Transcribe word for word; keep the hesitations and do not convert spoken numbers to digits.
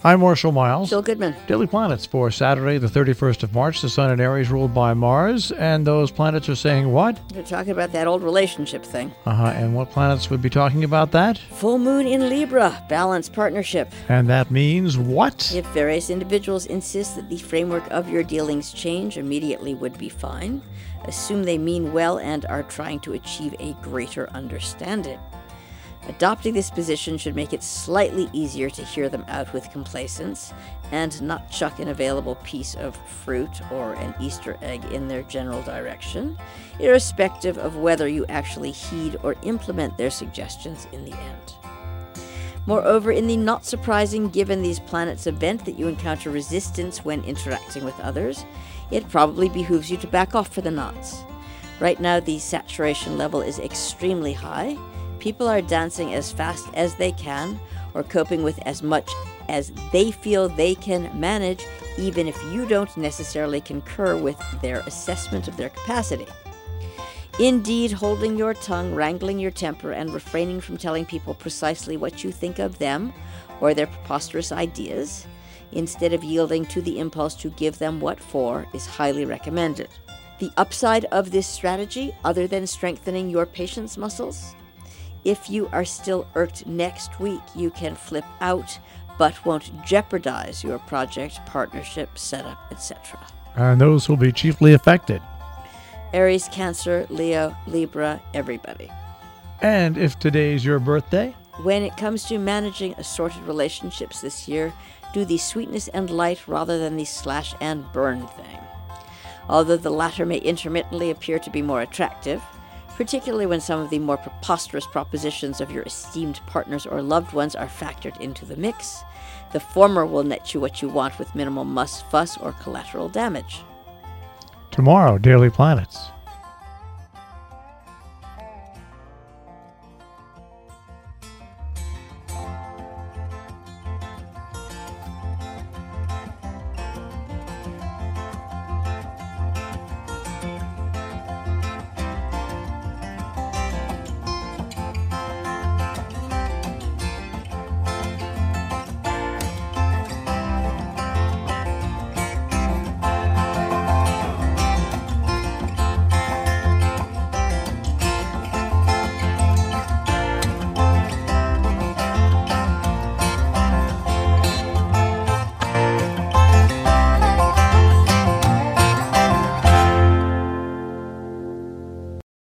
I'm Marshall Miles. Jill Goodman. Daily Planets for Saturday, the thirty-first of March. The Sun in Aries ruled by Mars. And those planets are saying what? They're talking about that old relationship thing. Uh-huh. And what planets would be talking about that? Full moon in Libra, balanced partnership. And that means what? If various individuals insist that the framework of your dealings change, immediately would be fine. Assume they mean well and are trying to achieve a greater understanding. Adopting this position should make it slightly easier to hear them out with complacence and not chuck an available piece of fruit or an Easter egg in their general direction, irrespective of whether you actually heed or implement their suggestions in the end. Moreover, in the not surprising given these planets event that you encounter resistance when interacting with others, it probably behooves you to back off for the nonce. Right now, the saturation level is extremely high. People are dancing as fast as they can or coping with as much as they feel they can manage, even if you don't necessarily concur with their assessment of their capacity. Indeed, holding your tongue, wrangling your temper, and refraining from telling people precisely what you think of them or their preposterous ideas, instead of yielding to the impulse to give them what for, is highly recommended. The upside of this strategy, other than strengthening your patience muscles, if you are still irked next week, you can flip out, but won't jeopardize your project, partnership, setup, et cetera. And those will be chiefly affected. Aries, Cancer, Leo, Libra, everybody. And if today's your birthday? When it comes to managing assorted relationships this year, do the sweetness and light rather than the slash and burn thing. Although the latter may intermittently appear to be more attractive, particularly when some of the more preposterous propositions of your esteemed partners or loved ones are factored into the mix, the former will net you what you want with minimal muss, fuss, or collateral damage. Tomorrow, Daily Planets.